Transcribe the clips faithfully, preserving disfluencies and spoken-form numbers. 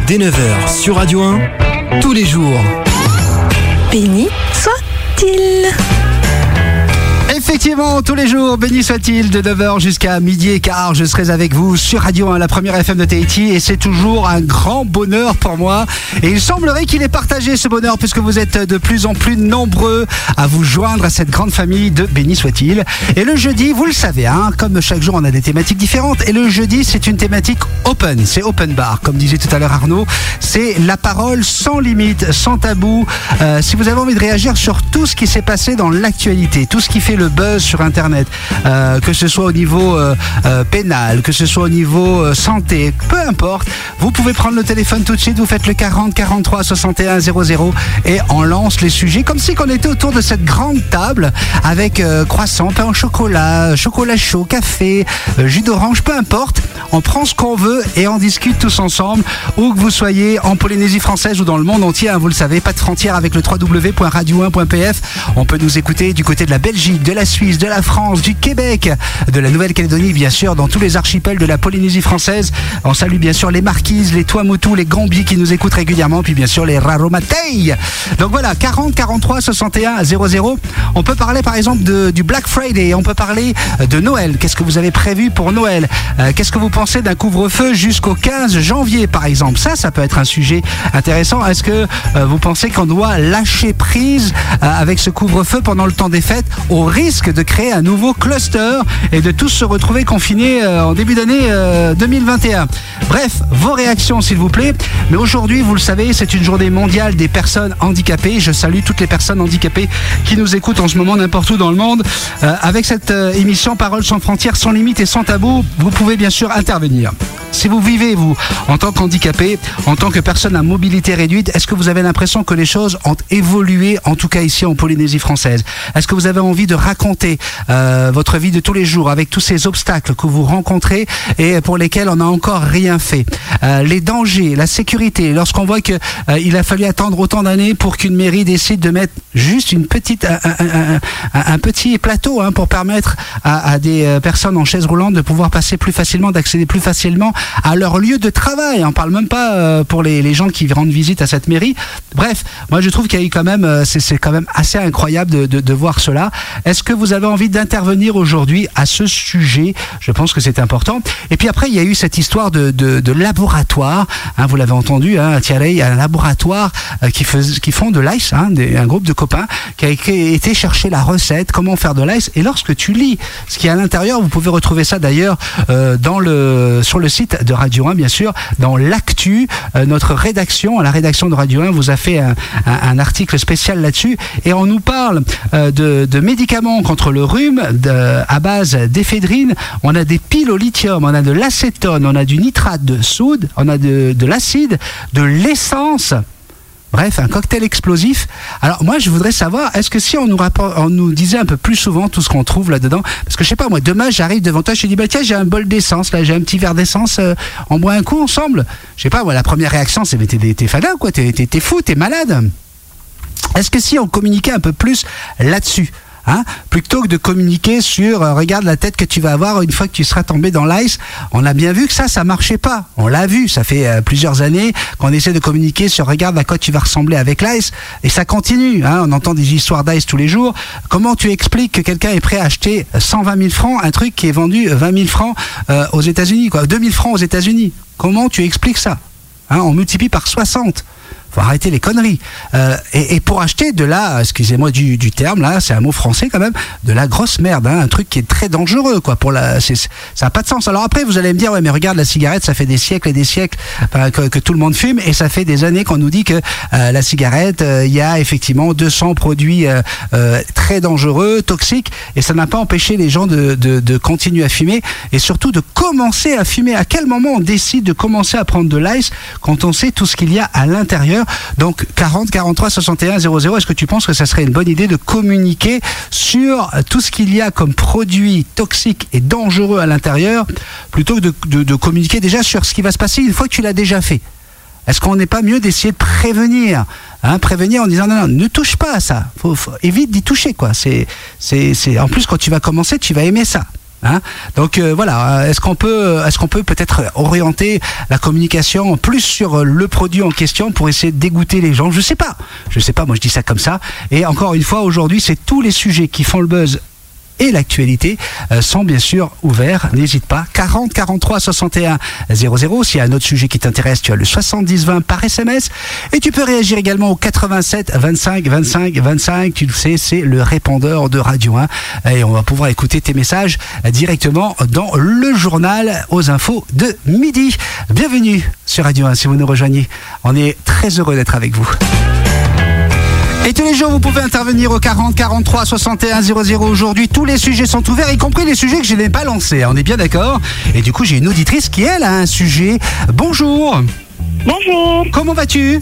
dès neuf heures sur Radio un, tous les jours. Béni soit-il. Effectivement, tous les jours, béni soit-il, de neuf heures jusqu'à midi et quart, je serai avec vous sur Radio un, la première F M de Tahiti, et c'est toujours un grand bonheur pour moi. Et il semblerait qu'il ait partagé ce bonheur, puisque vous êtes de plus en plus nombreux à vous joindre à cette grande famille de béni soit-il. Et le jeudi, vous le savez, hein, comme chaque jour, on a des thématiques différentes. Et le jeudi, c'est une thématique open, c'est open bar, comme disait tout à l'heure Arnaud. C'est la parole sans limite, sans tabou. Euh, si vous avez envie de réagir sur tout ce qui s'est passé dans l'actualité, tout ce qui fait le buzz sur Internet, euh, que ce soit au niveau euh, euh, pénal, que ce soit au niveau euh, santé, peu importe, vous pouvez prendre le téléphone tout de suite, vous faites le quarante quarante-trois soixante et un zéro zéro et on lance les sujets comme si on était autour de cette grande table avec euh, croissant, pain au chocolat, chocolat chaud, café, euh, jus d'orange, peu importe, on prend ce qu'on veut et on discute tous ensemble, où que vous soyez en Polynésie française ou dans le monde entier, hein, vous le savez, pas de frontières avec le w w w point radio un point p f. On peut nous écouter du côté de la Belgique, de la Suisse, de la France, du Québec, de la Nouvelle-Calédonie, bien sûr, dans tous les archipels de la Polynésie française. On salue bien sûr les Marquises, les Tuamotu, les Gambis qui nous écoutent régulièrement, puis bien sûr les Raromatei. Donc voilà, quarante quarante-trois soixante et un zéro zéro. On peut parler par exemple de, du Black Friday, on peut parler de Noël. Qu'est-ce que vous avez prévu pour Noël? euh, Qu'est-ce que vous pensez d'un couvre-feu jusqu'au quinze janvier par exemple? Ça, ça peut être un sujet intéressant. Est-ce que euh, vous pensez qu'on doit lâcher prise euh, avec ce couvre-feu pendant le temps des fêtes, au risque de créer un nouveau cluster et de tous se retrouver confinés euh, en début d'année euh, deux mille vingt et un? Bref, vos réactions s'il vous plaît. Mais aujourd'hui, vous le savez, c'est une journée mondiale des personnes handicapées. Je salue toutes les personnes handicapées qui nous écoutent en ce moment n'importe où dans le monde. Euh, avec cette euh, émission Paroles sans frontières, sans limite et sans tabou, vous pouvez bien sûr intervenir. Si vous vivez, vous, en tant qu'handicapé, en tant que personne à mobilité réduite, est-ce que vous avez l'impression que les choses ont évolué, en tout cas ici en Polynésie française? Est-ce que vous avez envie de raconter euh, votre vie de tous les jours avec tous ces obstacles que vous rencontrez et pour lesquels on n'a encore rien fait? euh, Les dangers, la sécurité, lorsqu'on voit qu'il euh, a fallu attendre autant d'années pour qu'une mairie décide de mettre juste une petite, un, un, un, un petit plateau hein, pour permettre à, à des personnes en chaise roulante de pouvoir passer plus facilement, d'accéder plus facilement à leur lieu de travail. On parle même pas euh, pour les, les gens qui rendent visite à cette mairie. Bref, moi je trouve qu'il y a eu quand même, euh, c'est, c'est quand même assez incroyable de, de, de voir cela. Est-ce que vous avez envie d'intervenir aujourd'hui à ce sujet? Je pense que c'est important. Et puis après, il y a eu cette histoire de, de, de laboratoire. Hein, vous l'avez entendu, hein, à Tiare, il y a un laboratoire euh, qui, fais, qui font de l'ice, hein, des, un groupe de copains qui a été chercher la recette, comment faire de l'ice. Et lorsque tu lis ce qu'il y a à l'intérieur, vous pouvez retrouver ça d'ailleurs euh, dans le, sur le site de Radio un, bien sûr, dans l'actu. Euh, notre rédaction, la rédaction de Radio un vous a fait un, un, un article spécial là-dessus et on nous parle euh, de, de médicaments contre le rhume de, à base d'éphédrine. On a des piles au lithium, on a de l'acétone, on a du nitrate de soude, on a de, de l'acide, de l'essence. Bref, un cocktail explosif. Alors moi, je voudrais savoir, est-ce que si on nous, rapport, on nous disait un peu plus souvent tout ce qu'on trouve là-dedans, parce que je sais pas, moi, demain, j'arrive devant toi, je te dis, bah tiens, j'ai un bol d'essence, là, j'ai un petit verre d'essence, euh, on boit un coup ensemble. Je sais pas, moi, la première réaction, c'est, mais t'es, t'es fada ou quoi? T'es, t'es, t'es fou, t'es malade? Est-ce que si on communiquait un peu plus là-dessus? Hein, plutôt que de communiquer sur euh, regarde la tête que tu vas avoir une fois que tu seras tombé dans l'ice. On a bien vu que ça, ça marchait pas. On l'a vu, ça fait euh, plusieurs années qu'on essaie de communiquer sur regarde à quoi tu vas ressembler avec l'ice et ça continue. Hein, on entend des histoires d'ice tous les jours. Comment tu expliques que quelqu'un est prêt à acheter cent vingt mille francs un truc qui est vendu vingt mille francs euh, aux États-Unis, quoi, deux mille francs aux États-Unis? Comment tu expliques ça? Hein, on multiplie par soixante. Faut arrêter les conneries. Euh, et, et pour acheter de la, excusez-moi du, du terme, là, c'est un mot français quand même, de la grosse merde, hein, un truc qui est très dangereux, quoi. Pour la, c'est, ça n'a pas de sens. Alors après, vous allez me dire, ouais, mais regarde, la cigarette, ça fait des siècles et des siècles enfin, que, que tout le monde fume, et ça fait des années qu'on nous dit que euh, la cigarette, il euh, y a effectivement deux cents produits euh, euh, très dangereux, toxiques, et ça n'a pas empêché les gens de, de, de continuer à fumer, et surtout de commencer à fumer. À quel moment on décide de commencer à prendre de l'ice quand on sait tout ce qu'il y a à l'intérieur? Donc quarante quarante-trois soixante et un zéro zéro, est-ce que tu penses que ça serait une bonne idée de communiquer sur tout ce qu'il y a comme produits toxiques et dangereux à l'intérieur plutôt que de, de, de communiquer déjà sur ce qui va se passer une fois que tu l'as déjà fait? Est-ce qu'on n'est pas mieux d'essayer de prévenir, hein, prévenir en disant non, non, ne touche pas à ça, faut, faut, évite d'y toucher, quoi. C'est, c'est, c'est, en plus, quand tu vas commencer, tu vas aimer ça. Hein, donc euh, voilà, est-ce qu'on peut, est-ce qu'on peut peut-être orienter la communication plus sur le produit en question pour essayer de dégoûter les gens? Je sais pas, je sais pas. Moi, je dis ça comme ça. Et encore une fois, aujourd'hui, c'est tous les sujets qui font le buzz et l'actualité euh, sont bien sûr ouverts. N'hésite pas. quarante quarante-trois soixante et un zéro zéro. S'il y a un autre sujet qui t'intéresse, tu as le soixante-dix vingt par S M S. Et tu peux réagir également au quatre-vingt-sept vingt-cinq vingt-cinq vingt-cinq. Tu le sais, c'est le répondeur de Radio un. Et on va pouvoir écouter tes messages directement dans le journal aux infos de midi. Bienvenue sur Radio un si vous nous rejoignez. On est très heureux d'être avec vous. Et tous les jours, vous pouvez intervenir au quarante quarante-trois soixante et un zéro zéro. Aujourd'hui, tous les sujets sont ouverts, y compris les sujets que je n'ai pas lancés. On est bien d'accord? Et du coup, j'ai une auditrice qui, elle, a un sujet. Bonjour. Bonjour. Comment vas-tu?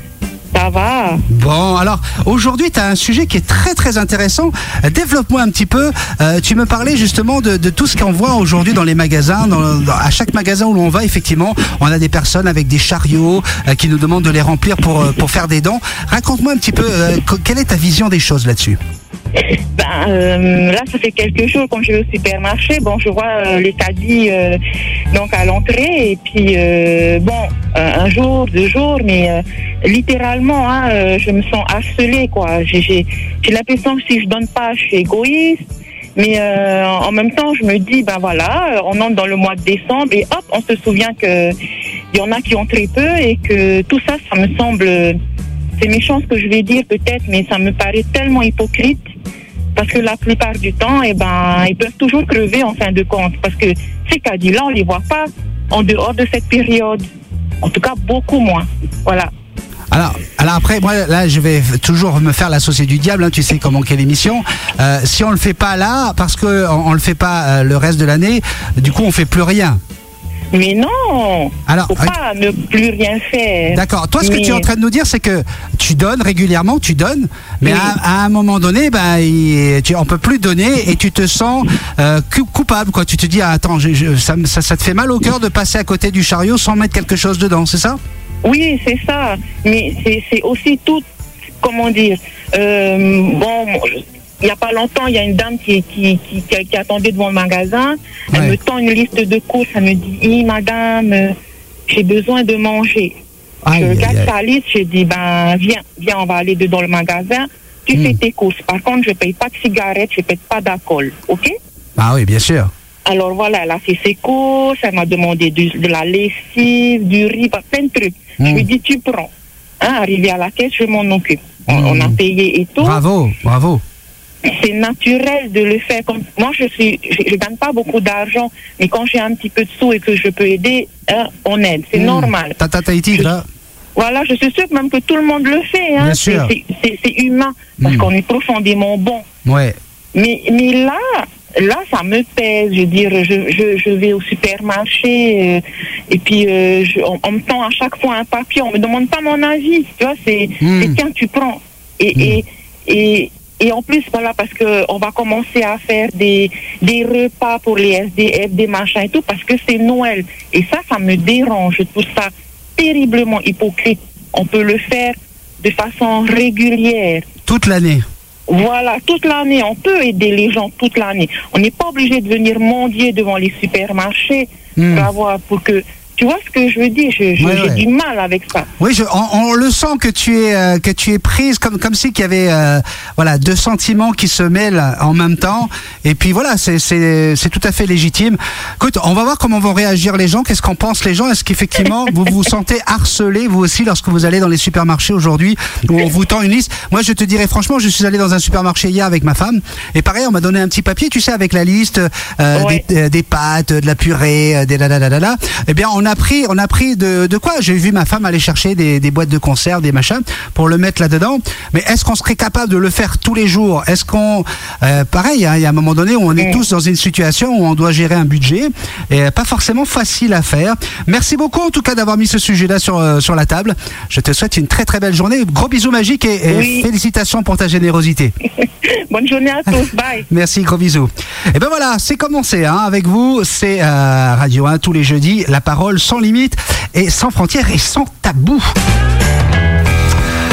Ça va. Bon, alors, aujourd'hui, tu as un sujet qui est très, très intéressant. Développe-moi un petit peu. Euh, tu me parlais justement de, de tout ce qu'on voit aujourd'hui dans les magasins. Dans, dans, à chaque magasin où l'on va, effectivement, on a des personnes avec des chariots euh, qui nous demandent de les remplir pour, euh, pour faire des dons. Raconte-moi un petit peu, euh, quelle est ta vision des choses là-dessus? Ben, euh, là, ça fait quelques jours, quand je vais au supermarché, bon, je vois euh, les caddies euh, donc à l'entrée, et puis, euh, bon, euh, un jour, deux jours, mais euh, littéralement, hein, euh, je me sens harcelée, quoi. J'ai, j'ai, j'ai l'impression que si je donne pas, je suis égoïste, mais euh, en même temps, je me dis, ben voilà, on entre dans le mois de décembre, et hop, on se souvient que il y en a qui ont très peu, et que tout ça, ça me semble... C'est méchant ce que je vais dire peut-être, mais ça me paraît tellement hypocrite parce que la plupart du temps, eh ben, ils peuvent toujours crever en fin de compte parce que ces caddies-là, on les voit pas en dehors de cette période. En tout cas, beaucoup moins. Voilà. Alors, alors après, moi, là, je vais toujours me faire l'associé du diable, hein, tu sais comment qu'est l'émission. Euh, si on le fait pas là, parce que on, on le fait pas euh, le reste de l'année, du coup, on fait plus rien. Mais non, alors, faut pas ne plus rien faire. D'accord. Toi, ce mais... que tu es en train de nous dire, c'est que tu donnes régulièrement, tu donnes, mais oui. à, à un moment donné, ben, il, tu, on peut plus donner et tu te sens euh, coupable, quoi. Tu te dis, ah, attends, je, je, ça, ça, ça te fait mal au cœur de passer à côté du chariot sans mettre quelque chose dedans, c'est ça? Oui, c'est ça. Mais c'est, c'est aussi tout, comment dire, euh, bon. Il n'y a pas longtemps, il y a une dame qui, qui, qui, qui, qui attendait devant le magasin. Elle ouais. me tend une liste de courses. Elle me dit, hey, madame, euh, j'ai besoin de manger. Aïe, je regarde aïe, sa liste. Je dis, ben, viens, viens, on va aller dedans le magasin. Tu mmh. fais tes courses. Par contre, je ne paye pas de cigarettes, je ne paye pas d'alcool. OK? Ah oui, bien sûr. Alors voilà, elle a fait ses courses. Elle m'a demandé du, de la lessive, du riz, plein de trucs. Mmh. Je lui dis, tu prends. Hein, arrivé à la caisse, je m'en occupe. On, mmh. on a payé et tout. Bravo, bravo. C'est naturel de le faire. Comme moi, je suis, je, je gagne pas beaucoup d'argent, mais quand j'ai un petit peu de sous et que je peux aider, hein, on aide. C'est mmh. normal. Tata Tahiti, là. Voilà, je suis sûre que même que tout le monde le fait. Hein. Bien sûr. C'est, c'est, c'est humain parce mmh. qu'on est profondément bon. Ouais. Mais, mais là, là, ça me pèse. Je veux dire, je, je, je vais au supermarché euh, et puis euh, je, on, on me tend à chaque fois un papier. On me demande pas mon avis. Tu vois, c'est, mmh. c'est tiens, tu prends. Et, mmh. et, et Et en plus, voilà, parce que on va commencer à faire des, des repas pour les S D F, des machins et tout, parce que c'est Noël. Et ça, ça me dérange. Je trouve ça terriblement hypocrite. On peut le faire de façon régulière. Toute l'année. Voilà, toute l'année. On peut aider les gens toute l'année. On n'est pas obligé de venir mendier devant les supermarchés mmh. pour avoir, pour que... Tu vois ce que je veux dire? je, je, ouais, J'ai ouais. du mal avec ça. Oui, je, on, on le sent que tu es euh, que tu es prise comme comme si qu'il y avait euh, voilà deux sentiments qui se mêlent en même temps. Et puis voilà, c'est c'est c'est tout à fait légitime. Écoute, on va voir comment vont réagir les gens. Qu'est-ce qu'en pensent les gens? Est-ce qu'effectivement vous vous sentez harcelé vous aussi lorsque vous allez dans les supermarchés aujourd'hui où on vous tend une liste? Moi, je te dirais franchement, je suis allé dans un supermarché hier avec ma femme et pareil, on m'a donné un petit papier, tu sais, avec la liste euh, ouais. des, euh, des pâtes, de la purée, des la la la la la. Eh bien, on a pris, on a pris de, de quoi? J'ai vu ma femme aller chercher des, des boîtes de conserve, des machins, pour le mettre là-dedans. Mais est-ce qu'on serait capable de le faire tous les jours? Est-ce qu'on, euh, pareil, hein, il y a un moment donné où on est tous dans une situation où on doit gérer un budget, et pas forcément facile à faire. Merci beaucoup en tout cas d'avoir mis ce sujet-là sur euh, sur la table. Je te souhaite une très très belle journée. Gros bisous magiques et, et oui. félicitations pour ta générosité. Bonne journée à tous. Bye. Merci, gros bisous. Et ben voilà, c'est commencé hein, avec vous. C'est euh, Radio un tous les jeudis. La parole sans limite et sans frontières et sans tabou.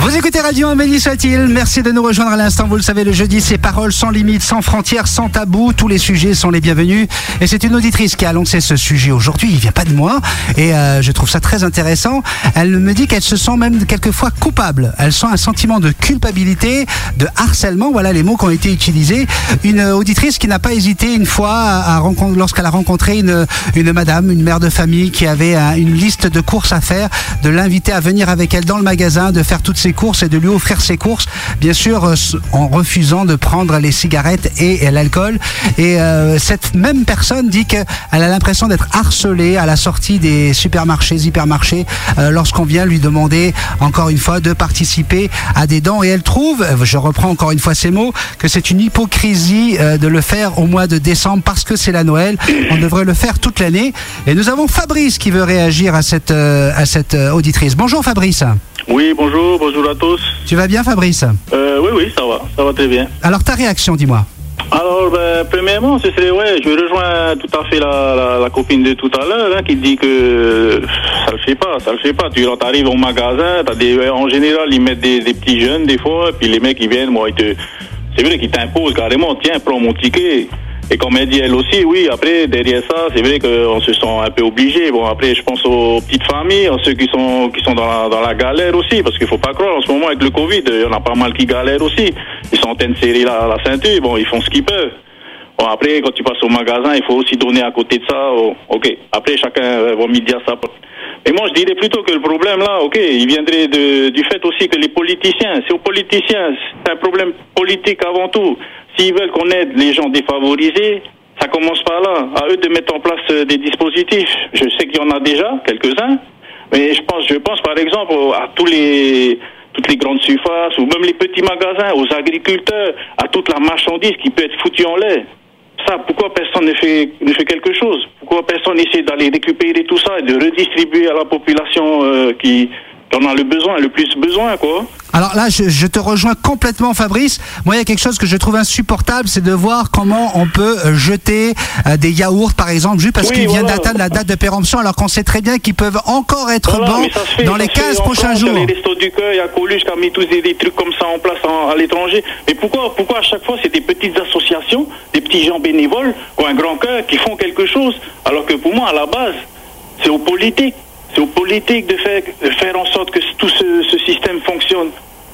Vous écoutez Radio un, béni soit-il. Merci de nous rejoindre à l'instant. Vous le savez, le jeudi, c'est paroles sans limite, sans frontières, sans tabou. Tous les sujets sont les bienvenus. Et c'est une auditrice qui a lancé ce sujet aujourd'hui. Il vient pas de moi. Et euh, je trouve ça très intéressant. Elle me dit qu'elle se sent même quelquefois coupable. Elle sent un sentiment de culpabilité, de harcèlement. Voilà les mots qui ont été utilisés. Une auditrice qui n'a pas hésité une fois à rencontrer, lorsqu'elle a rencontré une, une madame, une mère de famille qui avait un, une liste de courses à faire, de l'inviter à venir avec elle dans le magasin, de faire toutes ses courses et de lui offrir ses courses, bien sûr euh, en refusant de prendre les cigarettes et, et l'alcool. Et euh, cette même personne dit qu'elle a l'impression d'être harcelée à la sortie des supermarchés, hypermarchés, euh, lorsqu'on vient lui demander encore une fois de participer à des dons. Et elle trouve, je reprends encore une fois ces mots, que c'est une hypocrisie euh, de le faire au mois de décembre parce que c'est la Noël. On devrait le faire toute l'année. Et nous avons Fabrice qui veut réagir à cette, euh, à cette euh, auditrice. Bonjour Fabrice. Oui, bonjour, bonjour à tous. Tu vas bien Fabrice? euh, Oui, oui, ça va, ça va très bien. Alors ta réaction, dis-moi. Alors, ben, premièrement, c'est, c'est ouais, je rejoins tout à fait la, la, la copine de tout à l'heure hein, qui dit que ça le fait pas, ça le fait pas. Tu arrives au magasin, t'as des, en général, ils mettent des, des petits jeunes des fois, puis les mecs ils viennent, moi, ils te, c'est vrai qu'ils t'imposent carrément, tiens, prends mon ticket. Et comme elle dit elle aussi, oui, après, derrière ça, c'est vrai qu'on se sent un peu obligé. Bon, après, je pense aux petites familles, à ceux qui sont qui sont dans la, dans la galère aussi, parce qu'il faut pas croire, en ce moment, avec le Covid, il y en a pas mal qui galèrent aussi. Ils sont en train de serrer la, la ceinture, bon, ils font ce qu'ils peuvent. Bon, après, quand tu passes au magasin, il faut aussi donner à côté de ça. Oh, ok, après, chacun va midi à sa porte. Et moi, je dirais plutôt que le problème, là, ok, il viendrait de, du fait aussi que les politiciens, c'est aux politiciens, c'est un problème politique avant tout. S'ils veulent qu'on aide les gens défavorisés, ça commence par là. À eux de mettre en place des dispositifs. Je sais qu'il y en a déjà, quelques-uns, mais je pense, je pense par exemple à tous les, toutes les grandes surfaces, ou même les petits magasins, aux agriculteurs, à toute la marchandise qui peut être foutue en l'air. Ça, pourquoi personne ne fait, ne fait quelque chose? Pourquoi personne essaie d'aller récupérer tout ça et de redistribuer à la population euh, qui, qui en a le besoin, le plus besoin, quoi? Alors là, je, je te rejoins complètement, Fabrice. Moi, il y a quelque chose que je trouve insupportable, c'est de voir comment on peut jeter euh, des yaourts, par exemple, juste parce oui, qu'ils voilà. viennent d'atteindre la date de péremption, alors qu'on sait très bien qu'ils peuvent encore être voilà, bons fait, dans les quinze prochains jours. Les restos du cœur, il y a Coluche qui a mis tous des, des trucs comme ça en place en, à l'étranger. Mais pourquoi, pourquoi à chaque fois, c'est des petites associations, des petits gens bénévoles, qui ont un grand cœur, qui font quelque chose, alors que pour moi, à la base, c'est aux politiques. C'est aux politiques de faire, de faire en sorte que tout ce, ce système fonctionne.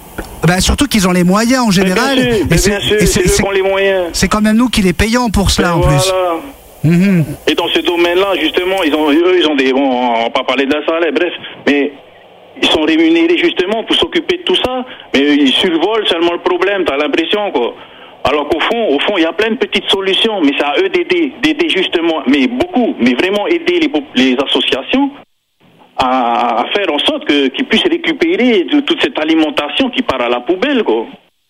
Ben surtout qu'ils ont les moyens en général. Mais bien sûr, et mais c'est, bien sûr, et c'est, c'est eux c'est, qui ont les moyens. C'est quand même nous qui les payons pour cela, et en voilà. plus. Mm-hmm. Et dans ce domaine-là, justement, ils ont, eux, ils ont des... Bon, on va pas parler d'un salaire, bref, mais ils sont rémunérés justement pour s'occuper de tout ça, mais ils survolent seulement le problème, t'as l'impression, quoi. Alors qu'au fond, au fond, il y a plein de petites solutions, mais c'est à eux d'aider, d'aider justement, mais beaucoup, mais vraiment aider les, les associations à, à faire en sorte que, qu'ils puissent récupérer de, toute cette alimentation qui part à la poubelle, quoi.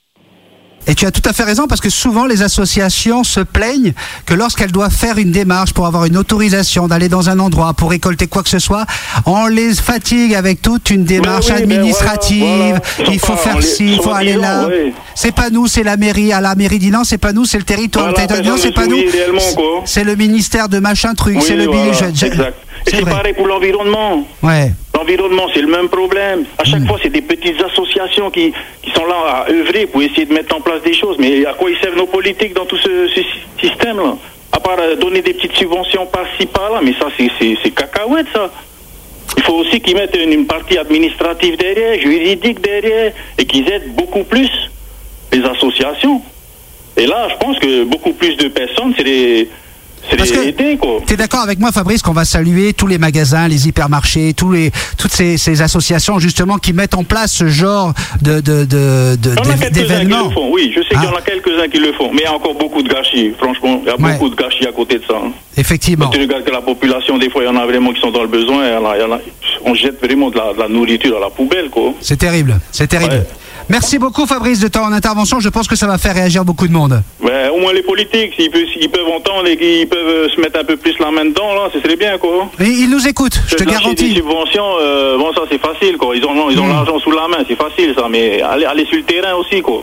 Et tu as tout à fait raison, parce que souvent les associations se plaignent que lorsqu'elles doivent faire une démarche pour avoir une autorisation d'aller dans un endroit pour récolter quoi que ce soit, on les fatigue avec toute une démarche oui, administrative. Voilà, voilà. Il faut pas, faire ci, il faut aller là. Oui. C'est pas nous, c'est la mairie. À la mairie dit non, c'est pas nous, c'est le territoire. Voilà, le territoire non, c'est pas nous. C'est le ministère de machin truc. Oui, c'est le voilà, je, je, exact. Et c'est, c'est pareil pour l'environnement. Ouais. L'environnement, c'est le même problème. À chaque mmh. fois, c'est des petites associations qui, qui sont là à œuvrer pour essayer de mettre en place des choses. Mais à quoi ils servent nos politiques dans tout ce, ce système-là? À part donner des petites subventions par-ci, par-là. Mais ça, c'est, c'est, c'est cacahuète, ça. Il faut aussi qu'ils mettent une, une partie administrative derrière, juridique derrière, et qu'ils aident beaucoup plus les associations. Et là, je pense que beaucoup plus de personnes, c'est des... Parce que tu es d'accord avec moi, Fabrice, qu'on va saluer tous les magasins, les hypermarchés, tous les, toutes ces, ces associations justement qui mettent en place ce genre de, de, de, de, il y en a quelques-uns d'événements. qui le font, oui, je sais ah. qu'il y en a quelques-uns qui le font, mais il y a encore beaucoup de gâchis, franchement, il y a ouais. beaucoup de gâchis à côté de ça. Hein. Effectivement. Quand tu regardes que la population, des fois, il y en a vraiment qui sont dans le besoin, il y en a, il y en a, on jette vraiment de la, de la nourriture à la poubelle, quoi. C'est terrible, c'est terrible. Ouais. Merci beaucoup, Fabrice, de ton intervention. Je pense que ça va faire réagir beaucoup de monde. Ben, au moins les politiques, s'ils peuvent, s'ils peuvent entendre et qu'ils peuvent se mettre un peu plus la main dedans, là, ce serait bien, quoi. Et ils nous écoutent, je te garantis. Des subventions, euh, bon, ça c'est facile, quoi. Ils ont, ils ont mmh. l'argent sous la main, c'est facile, ça. Mais aller, aller sur le terrain aussi, quoi.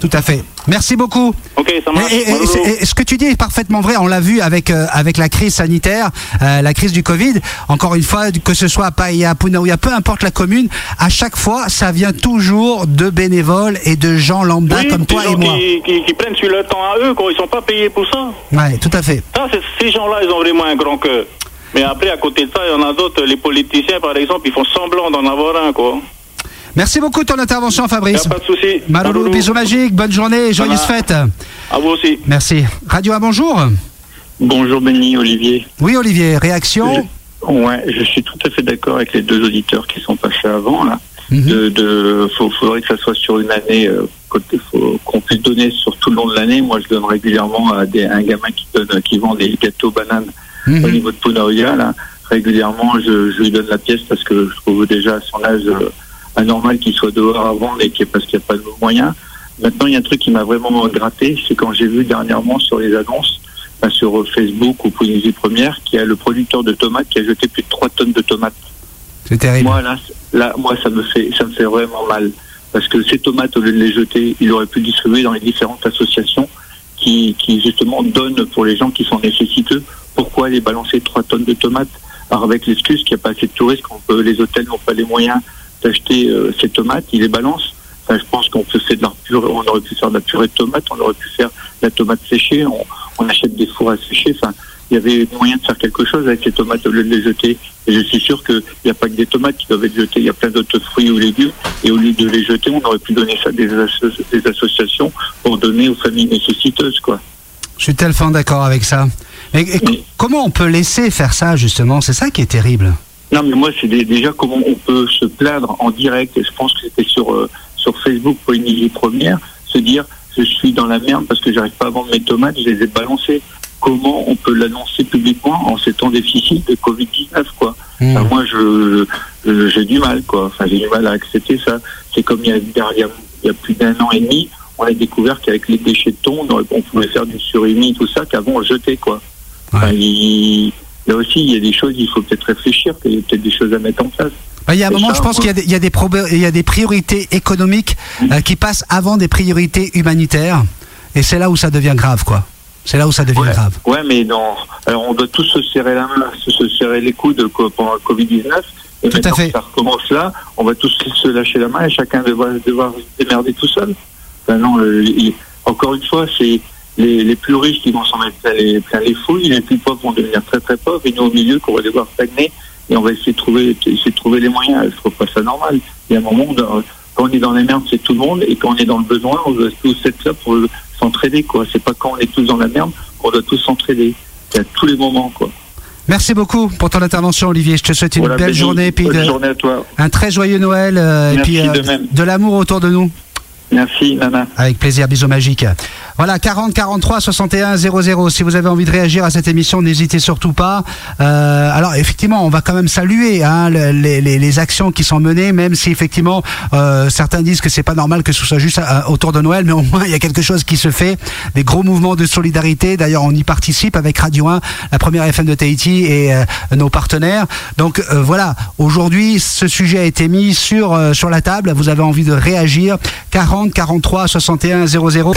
Tout à fait. Merci beaucoup. Ok, ça marche. Et, et, et, et, et ce que tu dis est parfaitement vrai. On l'a vu avec euh, avec la crise sanitaire, euh, la crise du Covid. Encore une fois, que ce soit à Païa, Punaouia, peu importe la commune, à chaque fois, ça vient toujours de bénévoles et de gens lambda oui, comme toi gens et moi. Qui, qui, qui prennent sur leur temps à eux, quoi. Ils sont pas payés pour ça. Ouais, tout à fait. Ça, ces gens-là, ils ont vraiment un grand cœur. Mais après, à côté de ça, il y en a d'autres. Les politiciens, par exemple, ils font semblant d'en avoir un, quoi. Merci beaucoup de ton intervention, Fabrice. Y a pas de souci. Maloulou, bisous magiques, bonne journée, joyeuses fêtes. À vous aussi. Merci. Radio un, bonjour. Bonjour Benny, Olivier. Oui, Olivier, réaction? je, Ouais, je suis tout à fait d'accord avec les deux auditeurs qui sont passés avant, là. Mm-hmm. De, de, faut, faudrait que ça soit sur une année, euh, faut, qu'on puisse donner sur tout le long de l'année. Moi, je donne régulièrement à, des, à un gamin qui, donne, qui vend des gâteaux bananes mm-hmm. au niveau de Punaouia, là. Régulièrement, je, je lui donne la pièce parce que je trouve déjà à son âge... Euh, anormal qu'il soit dehors à vendre et qu'il parce qu'il n'y a pas de moyens. Maintenant, il y a un truc qui m'a vraiment gratté, c'est quand j'ai vu dernièrement sur les annonces, ben sur Facebook ou Polynésie Première, qu'il y a le producteur de tomates qui a jeté plus de trois tonnes de tomates. C'est terrible. Moi, là, là, moi, ça me fait, ça me fait vraiment mal. Parce que ces tomates, au lieu de les jeter, il aurait pu distribuer dans les différentes associations qui, qui justement donnent pour les gens qui sont nécessiteux. Pourquoi les balancer trois tonnes de tomates? Alors, avec l'excuse qu'il n'y a pas assez de touristes, qu'on peut, les hôtels n'ont pas les moyens d'acheter euh, ces tomates, ils les balancent. Enfin, je pense qu'on peut faire de la purée, on aurait pu faire de la purée de tomates, on aurait pu faire de la tomate séchée, on, on achète des fours à sécher. Enfin, il y avait moyen de faire quelque chose avec ces tomates au lieu de les jeter. Et je suis sûr qu'il n'y a pas que des tomates qui doivent être jetées, il y a plein d'autres fruits ou légumes. Et au lieu de les jeter, on aurait pu donner ça à des, asso- des associations pour donner aux familles nécessiteuses, quoi. Je suis tellement d'accord avec ça. Mais, et, Mais comment on peut laisser faire ça, justement? C'est ça qui est terrible. Non, mais moi, c'est des, déjà comment on peut se plaindre en direct, et je pense que c'était sur, euh, sur Facebook, Polynésie Première, se dire, je suis dans la merde parce que j'arrive pas à vendre mes tomates, je les ai balancées. Comment on peut l'annoncer publiquement en ces temps difficiles de covid dix-neuf, quoi. Mmh. Enfin, moi, je, je, j'ai du mal, quoi. Enfin, j'ai du mal à accepter ça. C'est comme il y a, il y a, il y a plus d'un an et demi, on a découvert qu'avec les déchets de thon, on pouvait faire du surimi, tout ça, qu'avant on jetait, quoi. Ouais. Enfin, il... Là aussi, il y a des choses, il faut peut-être réfléchir, qu'il y a peut-être des choses à mettre en place. Il y a un moment, ça, je pense ouais. qu'il y a des, il y a des, pro- il y a des priorités économiques mmh. euh, qui passent avant des priorités humanitaires. Et c'est là où ça devient grave, quoi. C'est là où ça devient ouais. grave. Ouais, mais non. Alors, on doit tous se serrer la main, se serrer les coudes pendant le covid dix-neuf. Et tout à fait. Ça recommence là, on va tous se lâcher la main et chacun devoir, devoir se démerder tout seul. Enfin, non, euh, il, encore une fois, c'est... Les, les plus riches qui vont s'en mettre plein les, plein les fouilles, les plus pauvres vont devenir très très pauvres, et nous au milieu qu'on va devoir stagner, et on va essayer de trouver, essayer de trouver les moyens. Je trouve pas ça normal. Il y a un moment où, quand on est dans les merdes, c'est tout le monde, et quand on est dans le besoin, on doit tous être là pour s'entraider, quoi. C'est pas quand on est tous dans la merde qu'on doit tous s'entraider. C'est à tous les moments, quoi. Merci beaucoup pour ton intervention, Olivier. Je te souhaite une voilà, belle Béni, journée, puis bonne de, journée à toi. Un très joyeux Noël, euh, et puis euh, de, de l'amour autour de nous. Merci, Nana. Avec plaisir, bisous magiques. Voilà, quarante, quarante-trois, soixante et un, zéro zéro. Si vous avez envie de réagir à cette émission, n'hésitez surtout pas. Euh, alors, effectivement, on va quand même saluer hein, les, les, les actions qui sont menées, même si, effectivement, euh, certains disent que c'est pas normal que ce soit juste à, autour de Noël, mais au moins, il y a quelque chose qui se fait. Des gros mouvements de solidarité. D'ailleurs, on y participe avec Radio un, la première F M de Tahiti et euh, nos partenaires. Donc, euh, voilà. Aujourd'hui, ce sujet a été mis sur, euh, sur la table. Vous avez envie de réagir. quarante, quarante-trois, soixante et un, zéro zéro.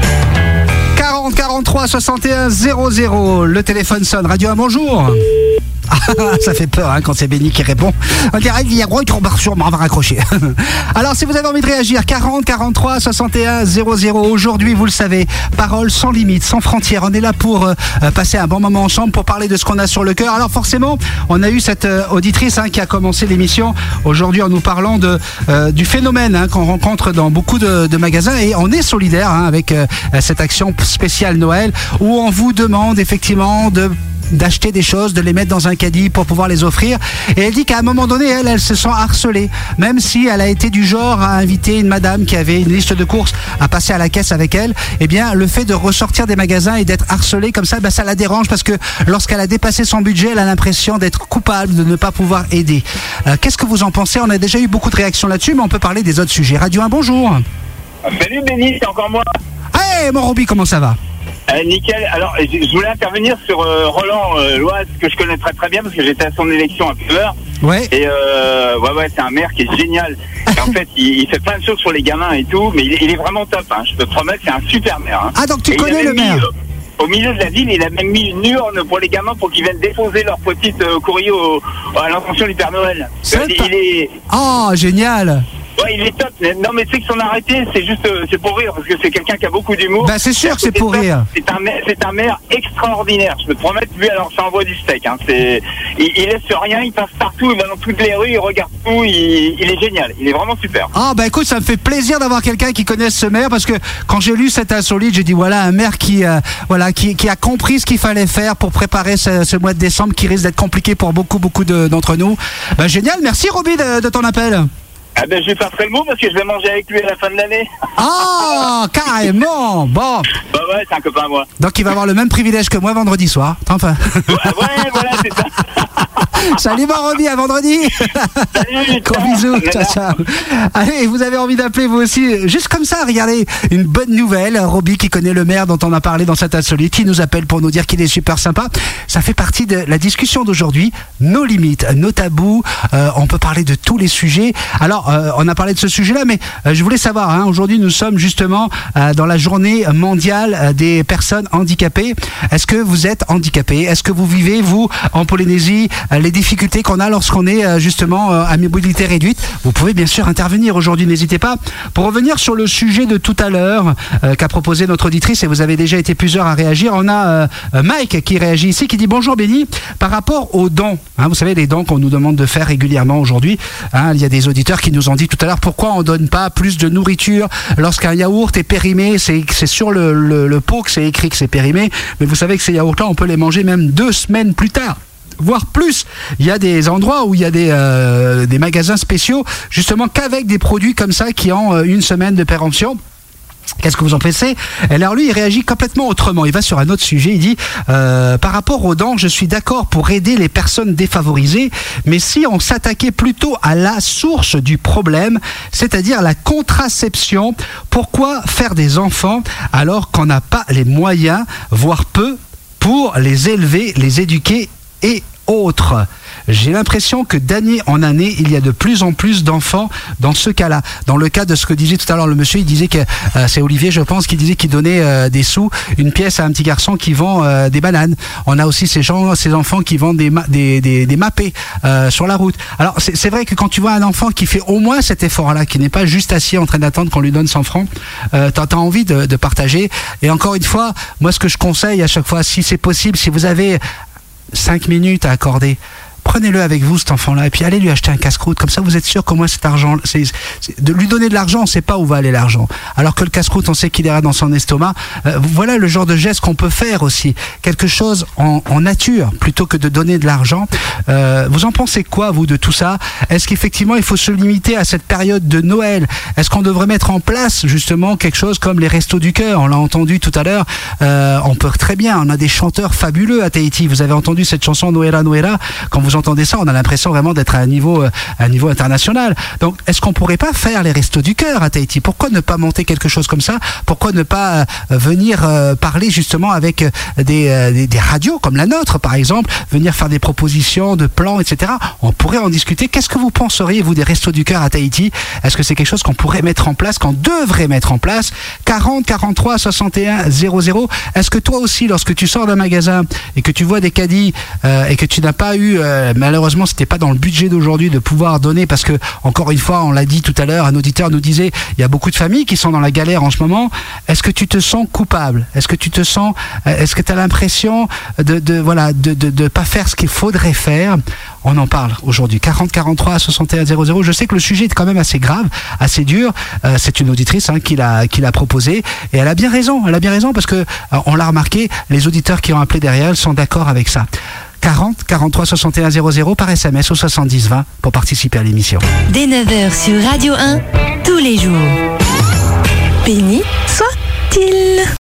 quarante, quarante-trois, soixante et un, zéro zéro. Le téléphone sonne. Radio un, bonjour. Ça fait peur hein, quand c'est Benny qui répond. On dirait qu'il y a Roy Trombarchon, on va raccrocher. Alors si vous avez envie de réagir, quarante, quarante-trois, soixante et un, zéro zéro. Aujourd'hui, vous le savez, parole sans limite, sans frontières. On est là pour euh, passer un bon moment ensemble, pour parler de ce qu'on a sur le cœur. Alors forcément, on a eu cette euh, auditrice hein, qui a commencé l'émission aujourd'hui en nous parlant de, euh, du phénomène hein, qu'on rencontre dans beaucoup de, de magasins. Et on est solidaire hein, avec euh, cette action spéciale Noël où on vous demande effectivement de d'acheter des choses, de les mettre dans un caddie pour pouvoir les offrir. Et elle dit qu'à un moment donné, elle, elle se sent harcelée. Même si elle a été du genre à inviter une madame qui avait une liste de courses à passer à la caisse avec elle, eh bien, le fait de ressortir des magasins et d'être harcelée comme ça, ben, ça la dérange parce que lorsqu'elle a dépassé son budget, elle a l'impression d'être coupable, de ne pas pouvoir aider. Euh, qu'est-ce que vous en pensez? On a déjà eu beaucoup de réactions là-dessus, mais on peut parler des autres sujets. Radio un, bonjour. Salut Benny, c'est encore moi. Hey, mon Roby, comment ça va? Euh, nickel. Alors, je je voulais intervenir sur euh, Roland euh, Loise, que je connais très très bien parce que j'étais à son élection à Plumeur. Ouais. Et euh, ouais, ouais, c'est un maire qui est génial. Et en fait, il, il fait plein de choses sur les gamins et tout, mais il, est- il est vraiment top. Hein. Je peux te promettre, c'est un super maire. Hein. Ah, donc tu Et il a connais même le maire. mis, euh, Au milieu de la ville, il a même mis une urne pour les gamins pour qu'ils viennent déposer leur petite euh, courrier au, à l'intention du Père Noël. C'est Euh, il, pas- il est, Oh, génial. ouais, il est top. Mais- Non, mais tu sais que son arrêté, c'est juste, euh, c'est pour rire parce que c'est quelqu'un qui a beaucoup d'humour. Bah, c'est sûr que c'est pour top. rire. C'est un maire, c'est un maire extraordinaire. Je peux te promettre, lui, alors ça envoie du steak. Hein. C'est, il, il laisse rien, il passe partout, il va dans toutes les rues, il regarde tout. Il, il est génial. Il est vraiment super. Ah bah écoute, ça me fait plaisir d'avoir quelqu'un qui connaisse ce maire parce que quand j'ai lu cet insolite, j'ai dit voilà un maire qui euh, voilà qui, qui a compris ce qu'il fallait faire pour préparer ce, ce mois de décembre qui risque d'être compliqué pour beaucoup beaucoup de- d'entre nous. Bah génial, merci Roby de, de ton appel. Ah ben, je lui passerai le mot parce que je vais manger avec lui à la fin de l'année. Ah carrément. Bon, Bah ouais, c'est un copain à moi. donc il va avoir le même privilège que moi vendredi soir. Enfin. Ouais, ouais, voilà, c'est ça. Salut mon Roby, à vendredi. Salut, Gros ciao. bisous, ciao ciao. Allez, vous avez envie d'appeler vous aussi, juste comme ça, regardez, une bonne nouvelle. Roby qui connaît le maire dont on a parlé dans cette insolite, qui nous appelle pour nous dire qu'il est super sympa. Ça fait partie de la discussion d'aujourd'hui, nos limites, nos tabous, euh, on peut parler de tous les sujets. Alors, euh, on a parlé de ce sujet-là, mais euh, je voulais savoir, hein, aujourd'hui nous sommes justement euh, dans la journée mondiale euh, des personnes handicapées. Est-ce que vous êtes handicapé? Est-ce que vous vivez, vous, en Polynésie, euh, les difficultés qu'on a lorsqu'on est euh, justement euh, à mobilité réduite? Vous pouvez bien sûr intervenir aujourd'hui, n'hésitez pas. Pour revenir sur le sujet de tout à l'heure euh, qu'a proposé notre auditrice, et vous avez déjà été plusieurs à réagir, on a euh, euh, Mike qui réagit ici, qui dit bonjour Benny, par rapport aux dons, hein, vous savez les dons qu'on nous demande de faire régulièrement aujourd'hui, hein, il y a des auditeurs qui nous ont dit tout à l'heure pourquoi on donne pas plus de nourriture lorsqu'un yaourt est périmé, c'est c'est sur le, le, le pot que c'est écrit que c'est périmé, mais vous savez que ces yaourts-là on peut les manger même deux semaines plus tard, voire plus. Il y a des endroits où il y a des, euh, des magasins spéciaux justement qu'avec des produits comme ça qui ont euh, une semaine de péremption. Qu'est-ce que vous en pensez? Alors lui, il réagit complètement autrement. Il va sur un autre sujet. Il dit euh, par rapport aux dents, je suis d'accord pour aider les personnes défavorisées, mais si on s'attaquait plutôt à la source du problème, c'est-à-dire la contraception, pourquoi faire des enfants alors qu'on n'a pas les moyens, voire peu, pour les élever, les éduquer et autres? J'ai l'impression que d'année en année, il y a de plus en plus d'enfants dans ce cas-là. Dans le cas de ce que disait tout à l'heure le monsieur, il disait que, euh, c'est Olivier je pense, qui disait qu'il donnait euh, des sous, une pièce à un petit garçon qui vend euh, des bananes. On a aussi ces gens, ces enfants qui vendent des, ma- des, des, des mappés euh, sur la route. Alors c'est c'est vrai que quand tu vois un enfant qui fait au moins cet effort-là, qui n'est pas juste assis en train d'attendre qu'on lui donne cent francs, euh, t'as t'as envie de, de partager. Et encore une fois, moi ce que je conseille à chaque fois, si c'est possible, si vous avez cinq minutes à accorder, prenez-le avec vous cet enfant-là et puis allez lui acheter un casse-croûte, comme ça vous êtes sûr qu'au moins cet argent, c'est, c'est- de lui donner de l'argent, on ne sait pas où va aller l'argent, alors que le casse-croûte on sait qu'il ira dans son estomac. Euh, voilà le genre de geste qu'on peut faire aussi, quelque chose en, en nature plutôt que de donner de l'argent. Euh, vous en pensez quoi vous de tout ça? Est-ce qu'effectivement il faut se limiter à cette période de Noël? Est-ce qu'on devrait mettre en place justement quelque chose comme les restos du cœur? On l'a entendu tout à l'heure, euh, on peut très bien, on a des chanteurs fabuleux à Tahiti. Vous avez entendu cette chanson Noëlla Noëlla? Quand vous entendez ça, on a l'impression vraiment d'être à un niveau, euh, à un niveau international. Donc, est-ce qu'on pourrait pas faire les restos du cœur à Tahiti? Pourquoi ne pas monter quelque chose comme ça? Pourquoi ne pas euh, venir euh, parler justement avec euh, des, euh, des, des radios comme la nôtre, par exemple, venir faire des propositions de plans, et cetera. On pourrait en discuter. Qu'est-ce que vous penseriez, vous, des restos du cœur à Tahiti? Est-ce que c'est quelque chose qu'on pourrait mettre en place, qu'on devrait mettre en place? quarante, quarante-trois, soixante et un, zéro zéro. Est-ce que toi aussi, lorsque tu sors d'un magasin et que tu vois des caddies euh, et que tu n'as pas eu euh, malheureusement c'était pas dans le budget d'aujourd'hui de pouvoir donner, parce que encore une fois on l'a dit tout à l'heure, un auditeur nous disait il y a beaucoup de familles qui sont dans la galère en ce moment. Est-ce que tu te sens coupable? Est-ce que tu te sens est-ce que tu as l'impression de, de voilà de, de, de pas faire ce qu'il faudrait faire? On en parle aujourd'hui. quarante, quarante-trois, soixante et un, zéro zéro. Je sais que le sujet est quand même assez grave, assez dur. Euh, c'est une auditrice hein, qui l'a qui l'a proposé et elle a bien raison. Elle a bien raison parce que euh, on l'a remarqué, les auditeurs qui ont appelé derrière elles sont d'accord avec ça. quarante, quarante-trois, soixante et un, zéro zéro par S M S au soixante-dix vingt pour participer à l'émission. Dès neuf heures sur Radio un, tous les jours. Béni soit-il.